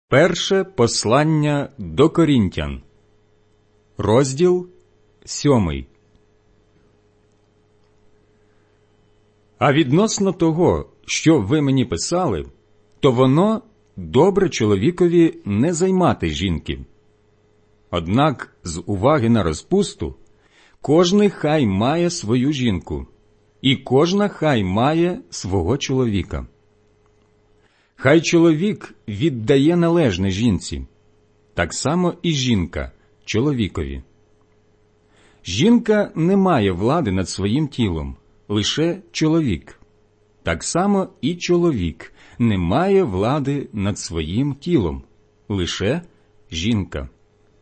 Перше послання до Корінтян, розділ 7. А відносно того, що ви мені писали, то воно добре чоловікові не займати жінки. Однак з уваги на розпусту кожний хай має свою жінку, і кожна хай має свого чоловіка. Хай чоловік віддає належне жінці, так само і жінка чоловікові. Жінка не має влади над своїм тілом, лише чоловік. Так само і чоловік не має влади над своїм тілом, лише жінка.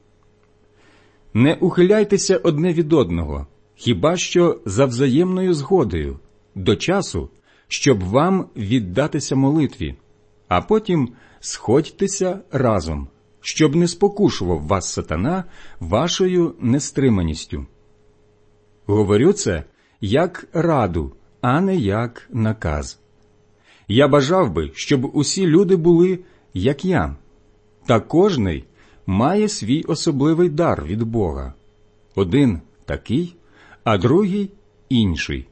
Не ухиляйтеся одне від одного, хіба що за взаємною згодою, до часу, щоб вам віддатися молитві, а потім сходьтеся разом, щоб не спокушував вас сатана вашою нестриманістю. Говорю це як раду, а не як наказ. Я бажав би, щоб усі люди були, як я, та кожний має свій особливий дар від Бога. Один такий, а другий інший.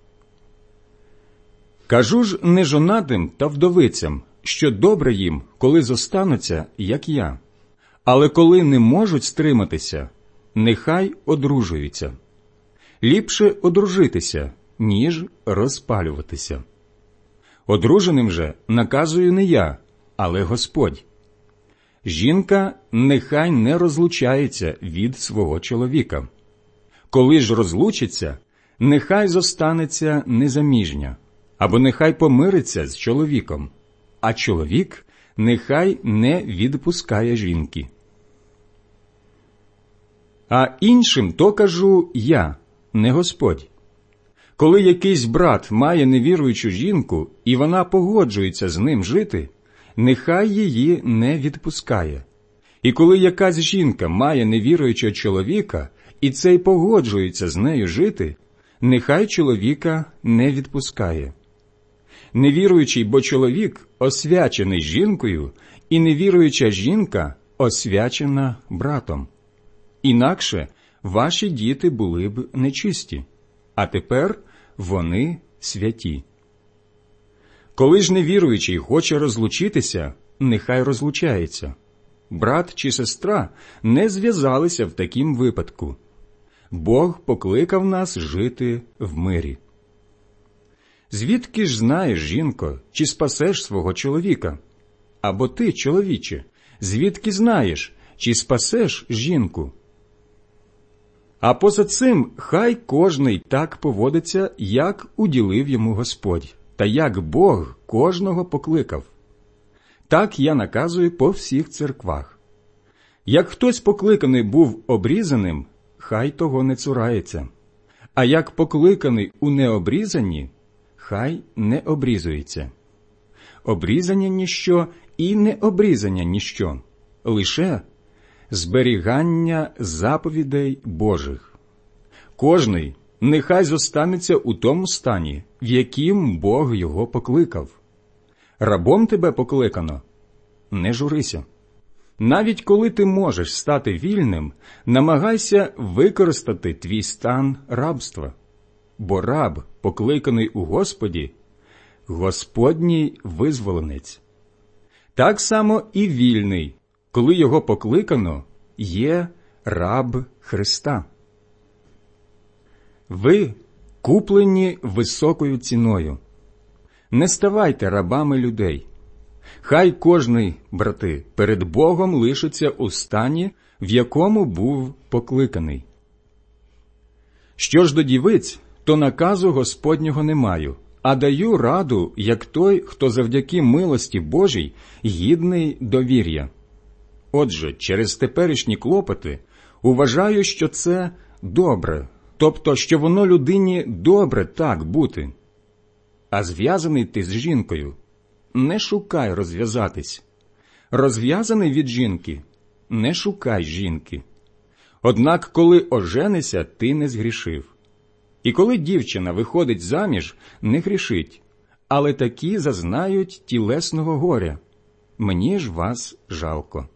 Кажу ж нежонатим та вдовицям, що добре їм, коли зостануться, як я, але коли не можуть стриматися, нехай одружуються. Ліпше одружитися, ніж розпалюватися. Одруженим же наказую не я, але Господь. Жінка нехай не розлучається від свого чоловіка. Коли ж розлучиться, нехай зостанеться незаміжня, або нехай помириться з чоловіком, а чоловік нехай не відпускає жінки. А іншим то кажу я, не Господь. Коли якийсь брат має невіруючу жінку, і вона погоджується з ним жити, нехай її не відпускає. І коли якась жінка має невіруючого чоловіка, і цей погоджується з нею жити, нехай чоловіка не відпускає. Невіруючий бо чоловік освячений жінкою, і невіруюча жінка освячена братом. Інакше ваші діти були б нечисті, а тепер вони святі. Коли ж невіруючий хоче розлучитися, нехай розлучається. Брат чи сестра не зв'язалися в такім випадку. Бог покликав нас жити в мирі. Звідки ж знаєш, жінко, чи спасеш свого чоловіка? Або ти, чоловіче, звідки знаєш, чи спасеш жінку? А поза цим хай кожний так поводиться, як уділив йому Господь, та як Бог кожного покликав. Так я наказую по всіх церквах. Як хтось покликаний був обрізаним, хай того не цурається. А як покликаний у необрізанні, хай не обрізується. Обрізання ніщо і необрізання ніщо, лише зберігання заповідей Божих. Кожний нехай зостанеться у тому стані, в яким Бог його покликав. Рабом тебе покликано, не журися. Навіть коли ти можеш стати вільним, намагайся використати твій стан рабства. Бо раб, покликаний у Господі, Господній визволенець. Так само і вільний, коли його покликано, є раб Христа. Ви куплені високою ціною. Не ставайте рабами людей. Хай кожний, брати, перед Богом лишиться у стані, в якому був покликаний. Що ж до дівиць, то наказу Господнього не маю, а даю раду, як той, хто завдяки милості Божій гідний довір'я. Отже, через теперішні клопоти вважаю, що це добре, тобто, що воно людині добре так бути. А зв'язаний ти з жінкою, не шукай розв'язатись. Розв'язаний від жінки, не шукай жінки. Однак, коли оженися, ти не згрішив. І коли дівчина виходить заміж, не грішить, але такі зазнають тілесного горя. мені ж вас жалко.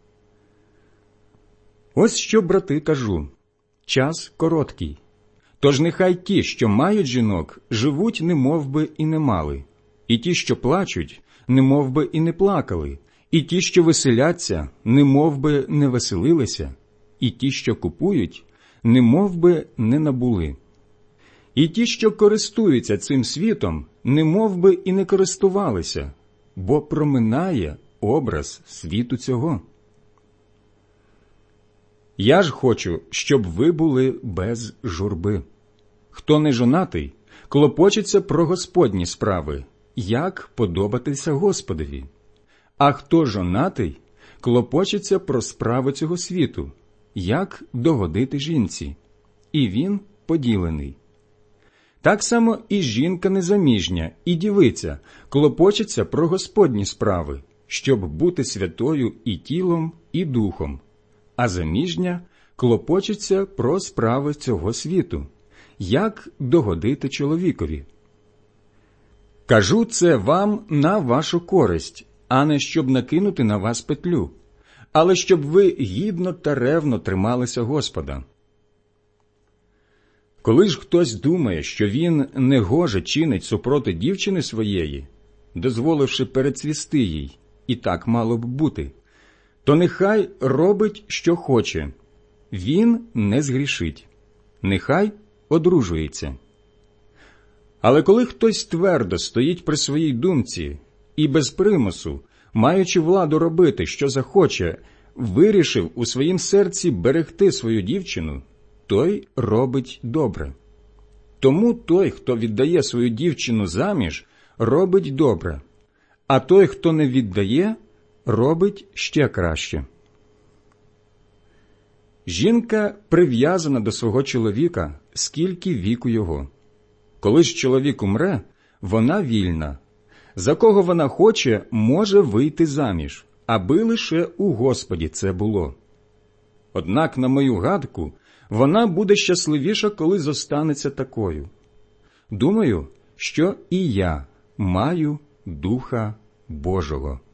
Ось що, брати, кажу, час короткий. Тож нехай ті, що мають жінок, живуть немовби і не мали, і ті, що плачуть, немовби і не плакали, і ті, що веселяться, немовби не веселилися, і ті, що купують, немовби не набули. І ті, що користуються цим світом, немовби і не користувалися, бо проминає образ світу цього. Я ж хочу, щоб ви були без журби. Хто не жонатий, клопочеться про Господні справи, як подобатися Господові. А хто жонатий, клопочеться про справи цього світу, як догодити жінці. І він поділений. Так само і жінка незаміжня, і дівиця клопочеться про Господні справи, щоб бути святою і тілом, і духом. А заміжня клопочеться про справи цього світу, як догодити чоловікові. Кажу це вам на вашу користь, а не щоб накинути на вас петлю, але щоб ви гідно та ревно трималися Господа. Коли ж хтось думає, що він негоже чинить супроти дівчини своєї, дозволивши перецвісти їй, і так мало б бути, то нехай робить, що хоче, він не згрішить, нехай одружується. Але коли хтось твердо стоїть при своїй думці і без примусу, маючи владу робити, що захоче, вирішив у своїм серці берегти свою дівчину, той робить добре. Тому той, хто віддає свою дівчину заміж, робить добре, а той, хто не віддає, робить ще краще. Жінка прив'язана до свого чоловіка, скільки віку його. Коли ж чоловік умре, вона вільна. За кого вона хоче, може вийти заміж, аби лише у Господі це було. Однак, на мою гадку, вона буде щасливіша, коли зостанеться такою. Думаю, що і я маю Духа Божого.